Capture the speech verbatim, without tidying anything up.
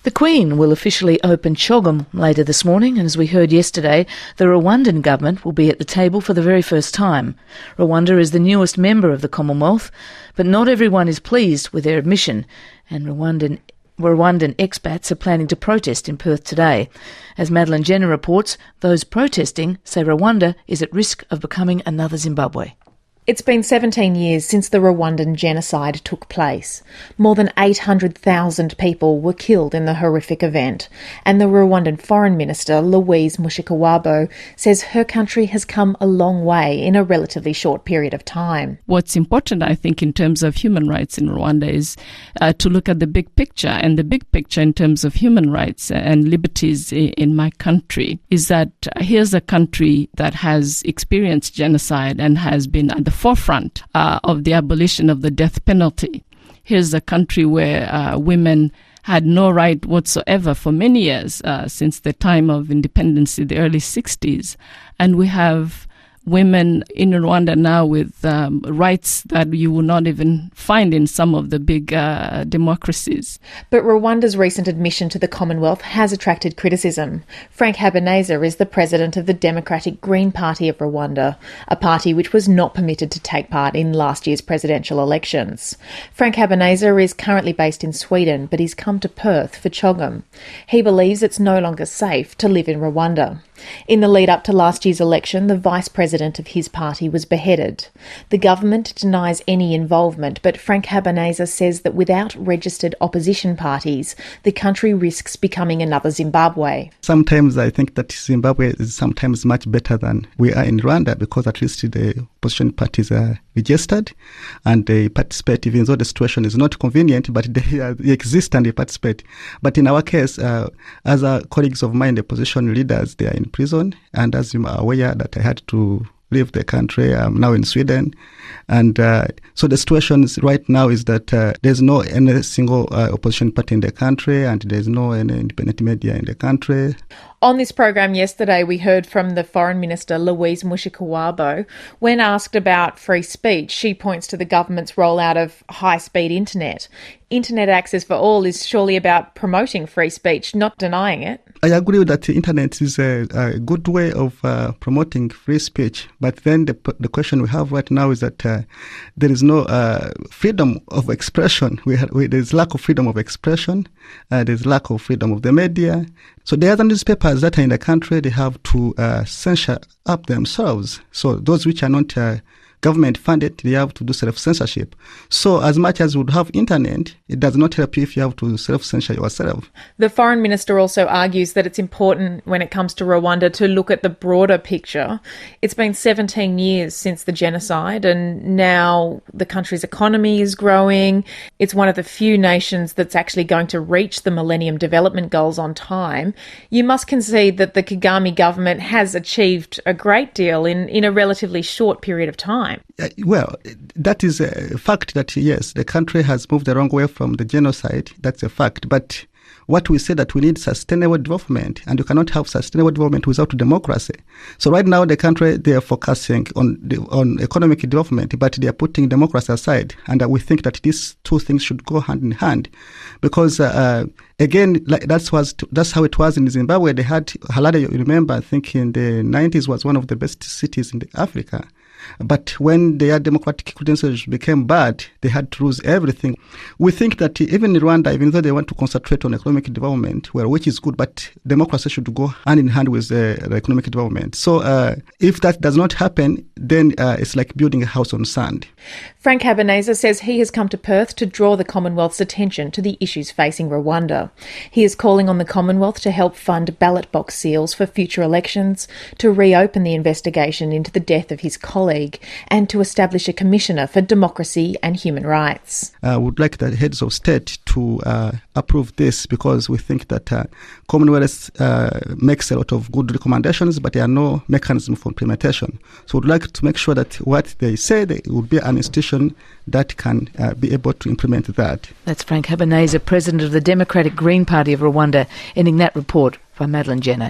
The Queen will officially open CHOGM later this morning, and as we heard yesterday, the Rwandan government will be at the table for the very first time. Rwanda is the newest member of the Commonwealth, but not everyone is pleased with their admission, and Rwandan Rwandan expats are planning to protest in Perth today. As Madeleine Jenner reports, those protesting say Rwanda is at risk of becoming another Zimbabwe. It's been seventeen years since the Rwandan genocide took place. More than eight hundred thousand people were killed in the horrific event, and the Rwandan Foreign Minister, Louise Mushikiwabo, says her country has come a long way in a relatively short period of time. What's important, I think, in terms of human rights in Rwanda is uh, to look at the big picture, and the big picture in terms of human rights and liberties in my country is that here's a country that has experienced genocide and has been at the forefront uh, of the abolition of the death penalty. Here's a country where uh, women had no right whatsoever for many years, uh, since the time of independence in the early sixties. And we have women in Rwanda now with um, rights that you will not even find in some of the big uh, democracies. But Rwanda's recent admission to the Commonwealth has attracted criticism. Frank Habineza is the president of the Democratic Green Party of Rwanda, a party which was not permitted to take part in last year's presidential elections. Frank Habineza is currently based in Sweden, but he's come to Perth for CHOGM. He believes it's no longer safe to live in Rwanda. In the lead up to last year's election, the vice president of his party was beheaded. The government denies any involvement, but Frank Habineza says that without registered opposition parties, the country risks becoming another Zimbabwe. Sometimes I think that Zimbabwe is sometimes much better than we are in Rwanda, because at least the opposition parties are registered and they participate, even though the situation is not convenient, but they, uh, they exist and they participate. But in our case, uh, as our colleagues of mine, the opposition leaders, they are in prison, and as you are aware that I had to leave the country. I'm now in Sweden, and uh, so the situation is right now is that uh, there's no any single uh, opposition party in the country, and there's no any independent media in the country. On this program yesterday, we heard from the Foreign Minister, Louise Mushikiwabo. When asked about free speech, she points to the government's rollout of high-speed internet. Internet access for all is surely about promoting free speech, not denying it. I agree that the internet is a, a good way of uh, promoting free speech, but then the the question we have right now is that uh, there is no uh, freedom of expression. We, have, we There's lack of freedom of expression. Uh, there's lack of freedom of the media. So the other newspapers that are in the country, they have to uh, censor up themselves. So those which are not uh, government funded, they have to do self-censorship. So as much as we would have internet, it does not help you if you have to self-censor yourself. The Foreign Minister also argues that it's important when it comes to Rwanda to look at the broader picture. It's been seventeen years since the genocide, and now the country's economy is growing. It's one of the few nations that's actually going to reach the Millennium Development Goals on time. You must concede that the Kagame government has achieved a great deal in, in a relatively short period of time. Uh, well, that is a fact that, yes, the country has moved the wrong way from the genocide. That's a fact. But what we say that we need sustainable development, and you cannot have sustainable development without democracy. So right now, the country, they are focusing on the, on economic development, but they are putting democracy aside. And uh, we think that these two things should go hand in hand, because uh, again, like that's was that's how it was in Zimbabwe. They had Harare. You remember, I think in the nineties was one of the best cities in the Africa. But when their democratic credentials became bad, they had to lose everything. We think that even in Rwanda, even though they want to concentrate on economic development, well, which is good, but democracy should go hand in hand with uh, the economic development. So uh, if that does not happen, then uh, it's like building a house on sand. Frank Habineza says he has come to Perth to draw the Commonwealth's attention to the issues facing Rwanda. He is calling on the Commonwealth to help fund ballot box seals for future elections, to reopen the investigation into the death of his colleague, and to establish a commissioner for democracy and human rights. I uh, would like the heads of state to uh, approve this, because we think that uh, Commonwealth uh, makes a lot of good recommendations, but there are no mechanism for implementation. So we'd like to make sure that what they say, there will be an institution that can uh, be able to implement that. That's Frank Habineza, President of the Democratic Green Party of Rwanda, ending that report by Madeleine Jenner.